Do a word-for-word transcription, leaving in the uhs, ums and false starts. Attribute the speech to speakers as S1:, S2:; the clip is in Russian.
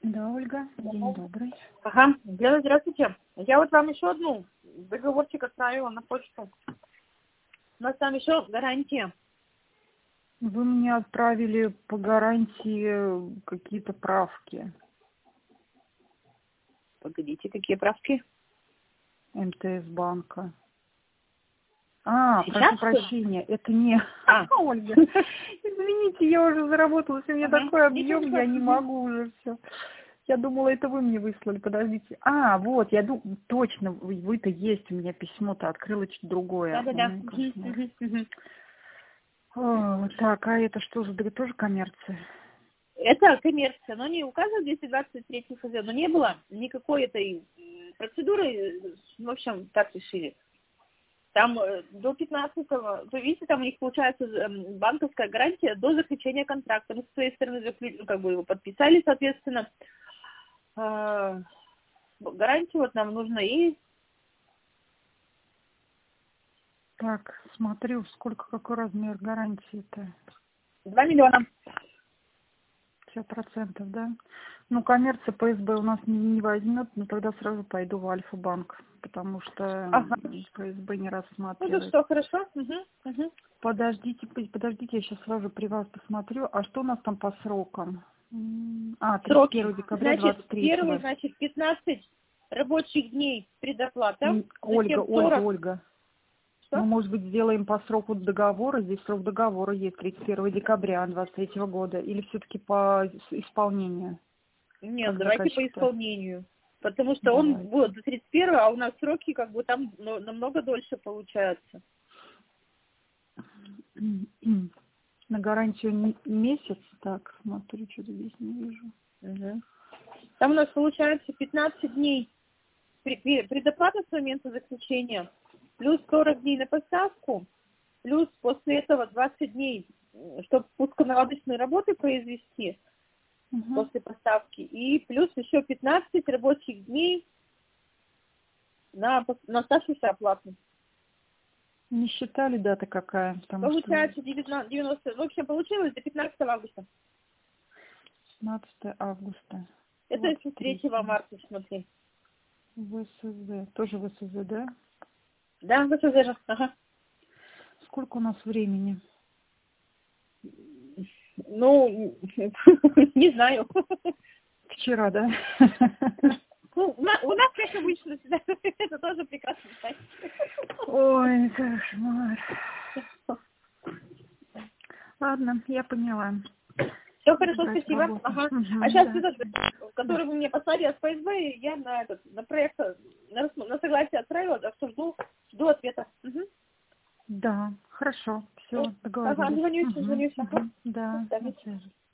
S1: Да, Ольга, день добрый.
S2: Ага, Лена, здравствуйте. Я вот вам еще одну договорчик отправила на почту. У нас там еще гарантия.
S1: Вы мне отправили по гарантии какие-то правки.
S2: Погодите, какие правки?
S1: эм тэ эс банка. А,
S2: Сейчас,
S1: прошу
S2: что ли?
S1: прощения, это не...
S2: А.
S1: Ольга, извините, я уже заработалась, у меня
S2: Ага,
S1: такой
S2: ничего
S1: объем,
S2: не
S1: я не
S2: страшного.
S1: могу уже все. Я думала, это вы мне выслали, подождите. А, вот, я думаю, точно, вы- вы-то есть, у меня письмо-то открыла чуть другое.
S2: Да-да-да.
S1: Ой,
S2: Мгм,
S1: кошмар.
S2: мгм, мгм.
S1: О, так, а это что за, да, тоже коммерция?
S2: Это коммерция, но не указано двести двадцать три эф зэ, но не было никакой этой м, процедуры, э, в общем, так решили. Там э, до пятнадцатого, вы видите, там у них получается эм, банковская гарантия до заключения контракта. Мы с своей стороны заклю- ну, как бы его подписали, соответственно. Э, гарантию вот нам нужно и
S1: Так, смотрю, сколько, какой размер гарантии-то?
S2: два миллиона.
S1: пятьдесят процентов, да? Ну, коммерция пэ эс бэ у нас не, не возьмет, но тогда сразу пойду в Альфа-банк, потому что
S2: Ага.
S1: м, пэ эс бэ не
S2: Ну,
S1: рассматривает.
S2: что, хорошо. Угу, угу.
S1: Подождите, п- подождите, я сейчас сразу при вас посмотрю. А что у нас там по срокам? М, А, тридцать
S2: Сроки.
S1: первого декабря
S2: Значит,
S1: двадцать
S2: первый,
S1: третьего.
S2: значит, пятнадцать рабочих дней предоплата,
S1: М, Ольга,
S2: затем
S1: Ольга,
S2: сорок.
S1: Ольга. Мы,
S2: Что?
S1: может быть, сделаем по сроку договора. Здесь срок договора есть тридцать первого декабря двадцать третьего года. Или все-таки по с- исполнению?
S2: Нет,
S1: Как
S2: давайте по
S1: заказчик-то?
S2: исполнению. Потому что он
S1: Давайте.
S2: будет до тридцать первого, а у нас сроки как бы там ну, намного дольше получаются.
S1: На гарантию м- месяц. Так, смотрю, что-то здесь не вижу.
S2: Угу. Там у нас получается пятнадцать дней пре- пре- предоплата с момента заключения, плюс сорок дней на поставку, плюс после этого двадцать дней, чтобы пусконаладочные работы произвести
S1: Угу.
S2: после поставки, и плюс еще пятнадцать рабочих дней на, пос- на оставшуюся оплату.
S1: Не считали дата какая? Потому что
S2: Получается девятнадцать, девяносто, в общем, получилось до пятнадцатого августа.
S1: пятнадцатого августа.
S2: Это если
S1: двадцать
S2: с третьего
S1: третьего.
S2: марта, смотри.
S1: вэ эс зэ. Тоже вэ эс зэ, да?
S2: Да, вот это же. Ага.
S1: Сколько у нас времени?
S2: Ну, не знаю.
S1: Вчера, да?
S2: Ну, у нас, у нас, как обычно, всегда, это тоже прекрасно знать.
S1: Ой, кошмар. Ладно, я поняла.
S2: Все
S1: Буду
S2: хорошо,
S1: брать в
S2: спасибо.
S1: работу.
S2: Ага. А
S1: Мгм,
S2: сейчас
S1: да,
S2: этот,
S1: да.
S2: который вы мне послали от пэ эс бэ, я на этот, на проект, на, рас- на согласие отправила, так что жду, жду ответа. Угу.
S1: Да, хорошо, все,
S2: Ага,
S1: договорились.
S2: звонюсь,
S1: Угу,
S2: звонюсь. Ага.
S1: угу,
S2: До
S1: да, на
S2: свидания.
S1: связи.